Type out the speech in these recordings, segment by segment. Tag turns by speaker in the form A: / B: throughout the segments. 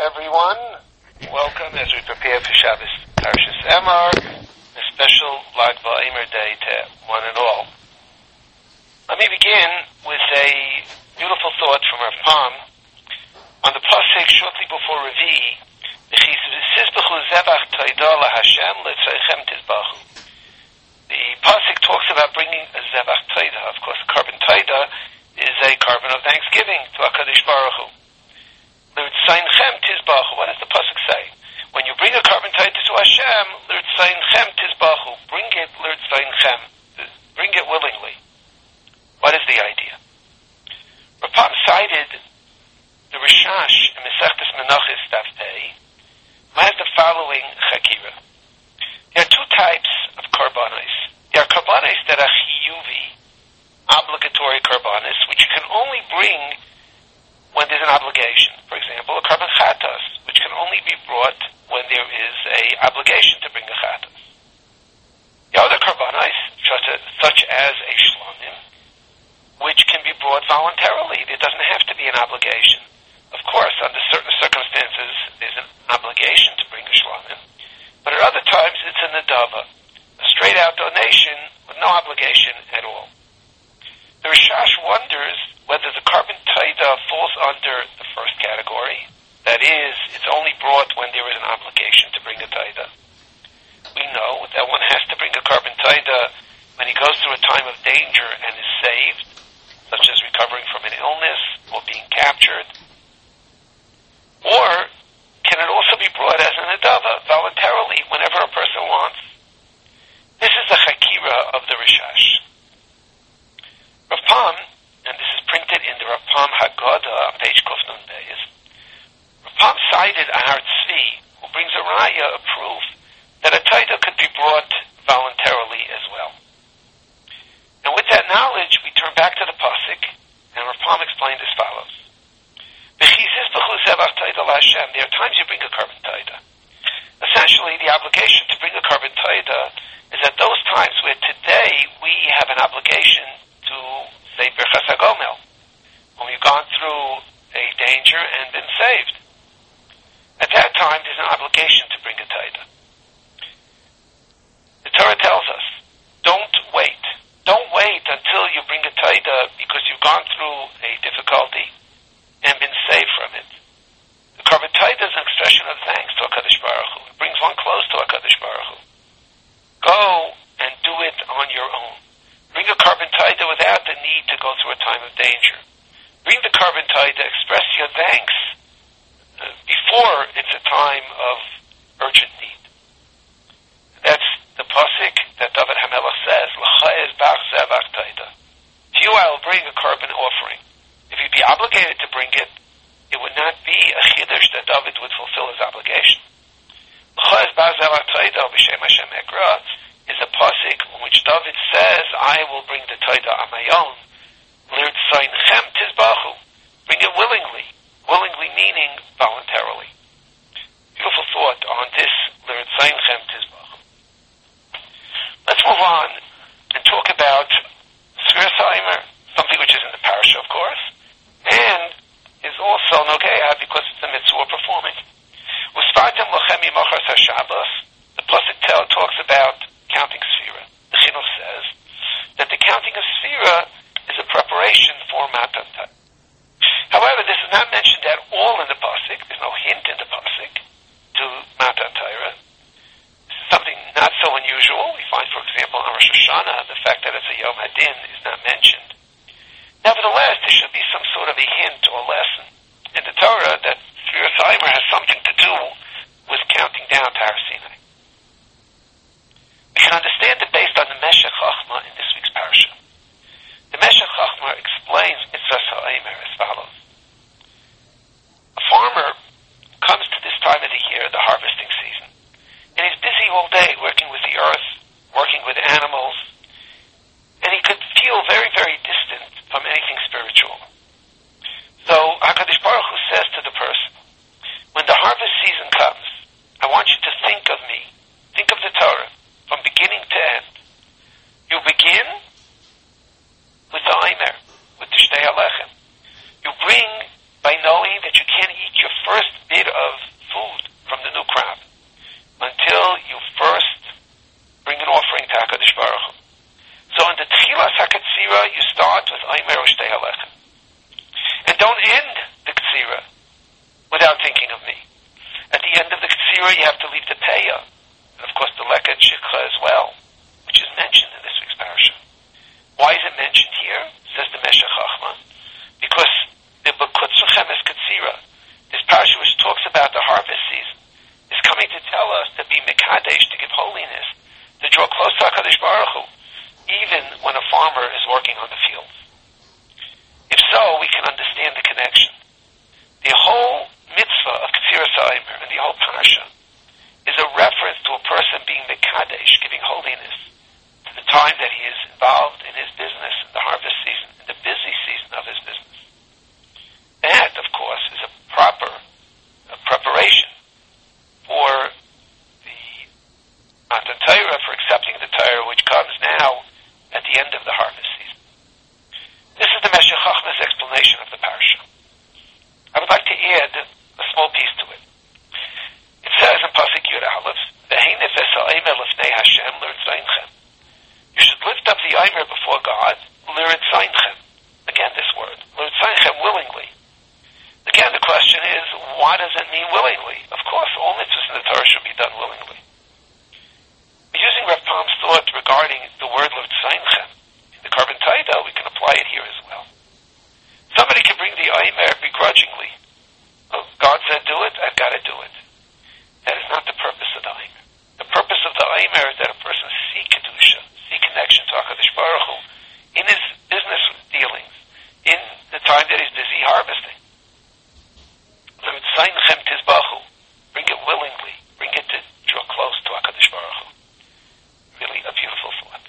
A: everyone. Welcome as we prepare for Shabbos Parshas Emor, a special Lag BaOmer day to one and all. Let me begin with a beautiful thought from Rav Pam on the pasuk shortly before Revi. The pasuk talks about bringing a zevach taida. Of course, a carbon taida is a carbon of thanksgiving to HaKadosh Baruch Hu. What does the pasuk say? When you bring a carbon taida to Hashem, bring it bring it willingly. What is the idea? Rav Pam cited the Rishash in Masechtas Menachos Daf Pei, who has the following chakira. There are two types of karbanos. There are karbanos that are chiyuvi, obligatory karbanos, which you can only bring when there's an obligation. For example, a carbon chatas, which can only be brought when there is a obligation to bring a chatas. The other karbanos, such as a shlamim, which can be brought voluntarily. There doesn't have to be an obligation. Of course, under certain circumstances, there's an obligation to bring a shlamim, but at other times it's a nadava, a straight-out donation with no obligation at all. The Rishash wonders whether the carbon taida falls under the first category, that is, it's only brought when there is an obligation to bring a taida. We know that one has to bring a carbon taida when he goes through a time of danger and is saved, such as recovering from an illness or being captured. Or can it also be brought as an adava, voluntarily, whenever a person wants? This is the chakira of the Rishash. Rav Pam, and this is printed in the Rav Pam Haggadah on page Kuf Nun Beis, Rav Pam cited Ahar Tzvi, who brings a raya, a proof, that a taida could be brought voluntarily as well. And with that knowledge, we turn back to the pasuk, and Rav Pam explained as follows. There are times you bring a carbon taida. Essentially, the obligation to bring a carbon taida is at those times where today we have an obligation to say Birchas HaGomel, when we've gone through a danger and been saved. At that time, there's an obligation to bring a taida. The Torah tells us, don't wait. Don't wait until you bring a taida because you've gone through a difficulty and been saved from it. The carbon taida is an expression of thanks to HaKadosh Baruch Hu. It brings one close to HaKadosh Baruch Hu. Go and do it on your own. Bring a carbon taida without the need to go through a time of danger. Bring the carbon taida, express your thanks before it's a time of urgent need. That's the pasuk that David HaMelech says, L'chayez bach zevach taida. To you I will bring a carbon offering. If you'd be obligated to bring it, it would not be a chiddush that David would fulfill his obligation. L'chayez bach zevach taida b'shem Hashem ekra is a pasuk in which David says, I will bring the taida on my own. L'rtzayinchem tizbachu. Bring it willingly. Willingly meaning voluntarily. Beautiful thought on this l'rtzayinchem tizbachu. Let's move on and talk about Sfiras HaOmer, something which is in the parasha, of course, and is also nogeah because it's a mitzvah performing. Usfartem lochem yimachas haShabbos. The pasuk talks about counting Sfira. The Chinuch says that the counting of Sfira is a preparation for Matan Torah. However, this is not mentioned at all in the pasuk. There's no hint in the pasuk to Matan Torah. Something not so unusual. We find, for example, on Rosh Hashanah, the fact that it's a Yom Hadin is not mentioned. Nevertheless, there should be some sort of a hint or lesson in the Torah that Sfiras HaOmer has something to do with counting down to Har Sinai. We can understand it based on the Meshech Chochmah in this week's parasha. The Meshech Chochmah explains Mitzvahs HaOmer as follows. A farmer comes to this time of the year, the harvesting season, and he's busy all day working with the earth, working with animals, and he could feel very, very distant from anything spiritual. So HaKadosh Baruch Hu says to the person, when the harvest season comes, I want you to think rid of food from the new crop until you first bring an offering to HaKadosh Baruch Hu. So in the Tchilas HaKatsira, you start with Aimer Ushtei Halechem. And don't end the Katsira without thinking of me. At the end of the Katsira, you have to leave the Peah. And of course, the Leket Shikha as well, which is mentioned in this week's parasha. Why is it mentioned here? Says the Meshech Chachma. Because the Bekutzu Chemes Katsira, this parasha which talks about the harvest season, is coming to tell us to be Mekadesh, to give holiness, to draw close to HaKadosh Baruch Hu, even when a farmer is working on the fields. If so, we can understand the connection. The whole mitzvah of Ketziras HaOmer and the whole parasha is a reference to a person being Mekadesh, giving holiness to the time that he is involved in his business, in the harvest season, in the busy season of his business. That, of course, is a proper preparation for the Matan Torah, for accepting the Torah, which comes now at the end of the harvest season. This is the Meshech Chachma's explanation of the parasha. I would like to add a small piece to it. It says in Pasuk Yud Aleph, "V'hei nefes ha'omer lifnei Hashem l'ritzayinchem." You should lift up the omer before God, l'ritzayinchem. Again, this word, l'ritzayinchem, willingly. Again, the question is, what does it mean willingly? Of course, all mitzvahs in the Torah should be done willingly. Using Rav Palm's thought regarding the word l'ritzayinchem in the Korban Taida, we can apply it here as well. Somebody can bring the omer begrudgingly. Oh, God said do it, I've got to do it. That is not the purpose of the omer. The purpose of the omer is that a person see kedusha, see connection to HaKadosh Baruch Hu in his business dealings, in the time that he's busy harvesting. L'ritzayinchem tizbachu. Bring it willingly. Bring it to draw close to HaKadosh Baruch Hu. Really a beautiful thought.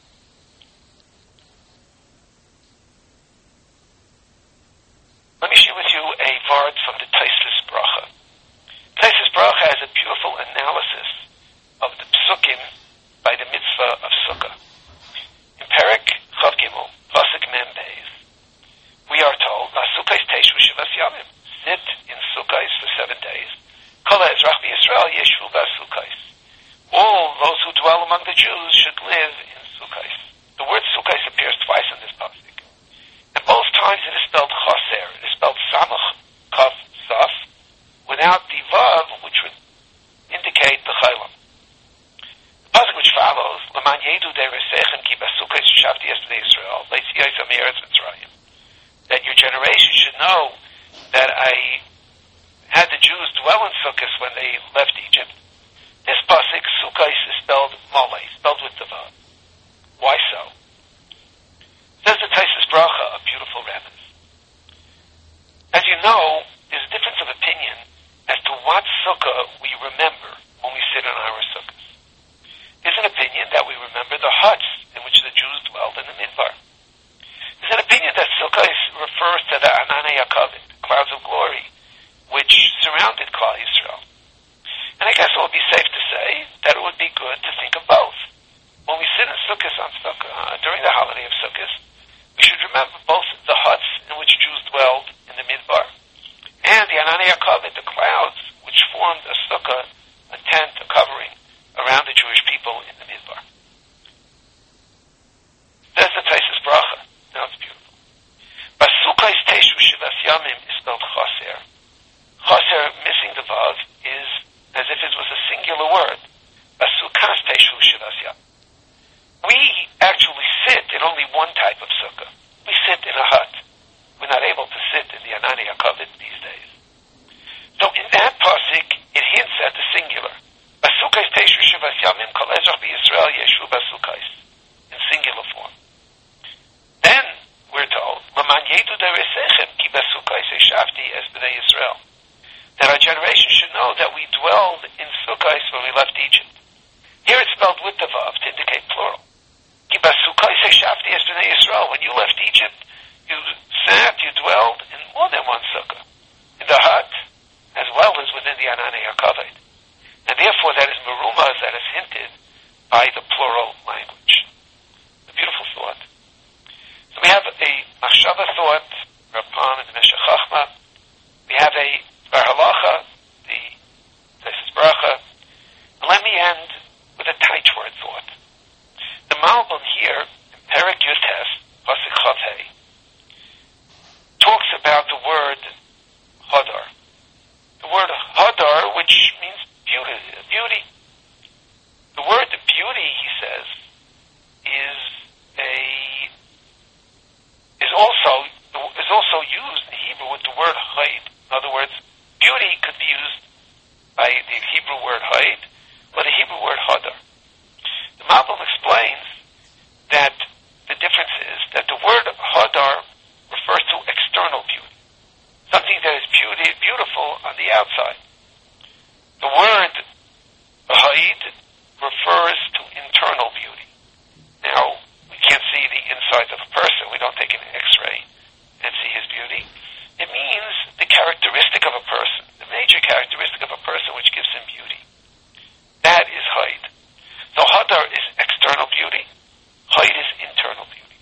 A: Let me share with you a vart from the Taisus Bracha. Taisus Bracha has a beautiful analysis of the psukim by the mitzvah of Sukkah. In Perek Chav Gimel, Pasuk Mem Beis, we are told, "V'Sukkos teishu shivas yamim." Sit in Sukkos for 7 days. Kol ha'ezrach b'Yisrael yeshu b'Sukkos. All those who dwell among the Jews should live in Sukkos. The word Sukkos appears twice in this pasuk. And both times it is spelled Chaser. It is spelled Samach, Kaf, Saf, without the Vav, which would indicate the Chaylam. The pasuk which follows, L'man yedu de'resechem ki b'Sukkos shavti esbnei Yisrael, le'tziyos ha'meretz Mitzrayim. That your generation should know that I had the Jews dwell in Sukkos when they left Egypt. This pasuk, Sukkos, is spelled Mole, spelled with the Vav. Why so? Says the Taisus Bracha, a beautiful remnant. As you know, there's a difference of opinion as to what sukkah we remember when we sit in our sukkahs. There's an opinion that we remember the huts in which the Jews dwelled in the Midbar. There's an opinion that sukkah refers to the Ananei HaKavod, clouds of glory, which surrounded Klal Yisrael. And I guess it would be safe to say that it would be good to think of both. When we sit in sukkahs on Sukkah, during the holiday of Sukkahs, we should remember both the huts in which Jews dwelled in the Midbar and the Ananei HaKavod, the clouds which formed a sukkah, a tent, a covering around the Jewish people in the Midbar. There's the Taisus Bracha. Now it's beautiful. Basukkos teishu shivas yamim is spelled Chaser. Chaser, missing the Vav, is as if it was a singular word. Basukkas teishu shivas yamim. We actually sit in only one type of sukkah. We sit in a hut. We're not able to sit in the Ananei HaKavod these days. So in that pasuk, it hints at the singular. Basukkos teishu shivas yamim kol ezrach b'Yisrael yeshu basukkos, in singular form. Then we're told, L'man yedu de'resechem ki basukkos eshavti es b'nei Yisrael, that our generation should know that we dwelled in Sukkos when we left Egypt. Here it's spelled with the Vav to indicate plural. Ki basukkos eshavti es b'nei Yisrael. When you left Egypt, you sat, you dwelled in more than one sukkah, in the hut, as well as within the Ananei HaKavod. And therefore that is merumah, that is hinted by the plural language. A beautiful thought. So we have a machshava thought, Rav Palm and the Meshech Chachma. We have a bar halacha, i.e. the Hebrew word haid, or the Hebrew word hadar. The Malbim explains that the difference is that the word hadar refers to external beauty, something that is beautiful on the outside. The word haid refers to internal beauty. Now, we can't see the insides of a person. We don't take an X-ray and see his beauty. It means the characteristic of a person, the major characteristic of a person which gives him beauty. That is haid. So hadar is external beauty. Haid is internal beauty.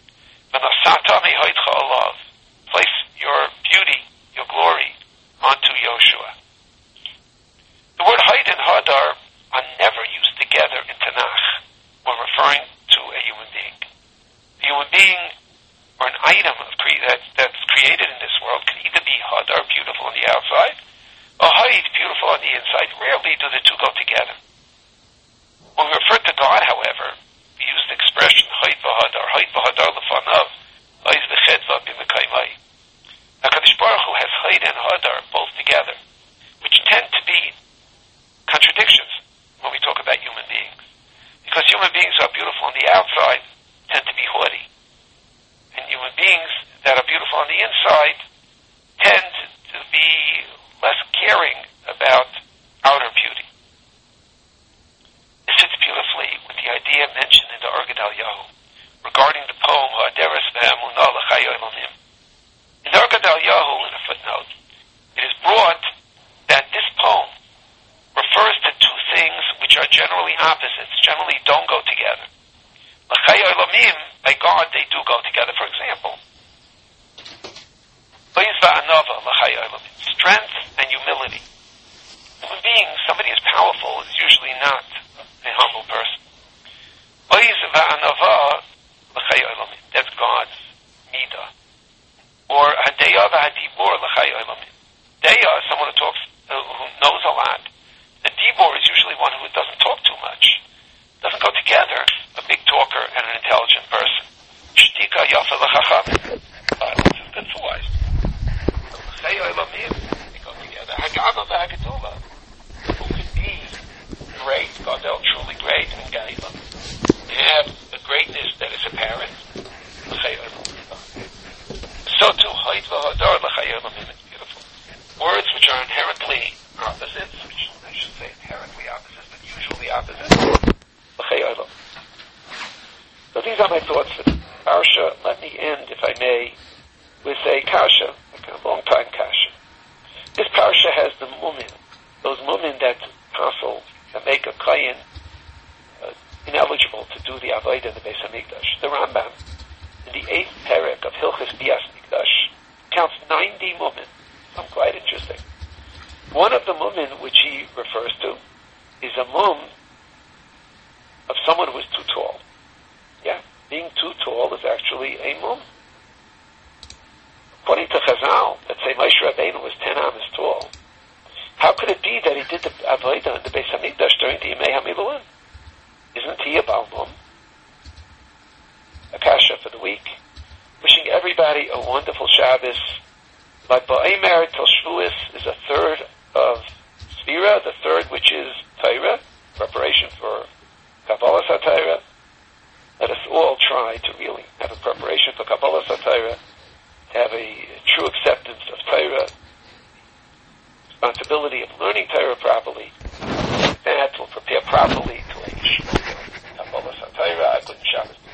A: Place your beauty, your glory, onto Yoshua. The word haid and hadar are never used together in Tanakh when referring to a human being. A human being or an item that's created in this world can either be hadar, beautiful on the outside, or haid, beautiful on the inside. Rarely do the two go together. When we refer to God, however, we use the expression haid v'hadar lefanav, oiz v'chedva b'mekaymai. HaKadosh Baruch Hu has haid and hadar both together, which tend to be contradictions when we talk about human beings. Because human beings who are beautiful on the outside tend to be haughty. And human beings that are beautiful on the inside tend to be less caring about outer beauty. This fits beautifully with the idea mentioned in the Or Gedalia regarding the poem Ha'aderes Ve'emunah L'chai Olamim. In the Or Gedalia, in a footnote, it is brought that this poem refers to two things which are generally opposites, generally don't go together. L'chai Olamim, by God, they do go together. For example, Oiz va'anava l'chai olamim, strength and humility. Human being, somebody who's powerful, is usually not a humble person. Oiz va'anava l'chai olamim, that's God's midah. Or hadeya v'hadibor l'chai olamim. Deya is someone who talks, who knows a lot. The dibor is usually one who doesn't talk too much. Doesn't go together, a big talker and an intelligent person. Shtika yafa l'chachamim. Silence is good for wise. L'chai olamim, they go together. Hagana v'hagadula, who could be great, Gadol, truly great, and Gaila. They have a greatness that is apparent. L'chai olamim. So too, haid v'hadar l'chai olamim, it's beautiful. Words which are inherently opposites, which I should say inherently opposites, but usually opposites. So these are my thoughts for the parsha. Let me end, if I may, with a kasha, like a long time kasha. This parsha has the mumin, those mumin that console, that make a kayin ineligible to do the avodah in the Beis Hamikdash. The Rambam, in the 8th perek of Hilchos Bias Mikdash, counts 90 mumin. Some quite interesting. One of the mumin which he refers to is a mum of someone who is too tall. Yeah, being too tall is actually a mum. According to Chazal, let's say Moshe Rabbeinu was 10 amas tall. How could it be that he did the avodah in the Beis Hamikdash during the Yemei HaMiluim? Isn't he a Baal Mum? A kasha for the week. Wishing everybody a wonderful Shabbos. Like Ba'emer till Shavuos is a third of Sfira, the third which is Torah, preparation for Kabbalah Satira. Let us all try to really have a preparation for Kabbalah Satira, to have a true acceptance of Torah, responsibility of learning Torah properly. That will prepare properly to a Kabbalah Satira. I put Shabbos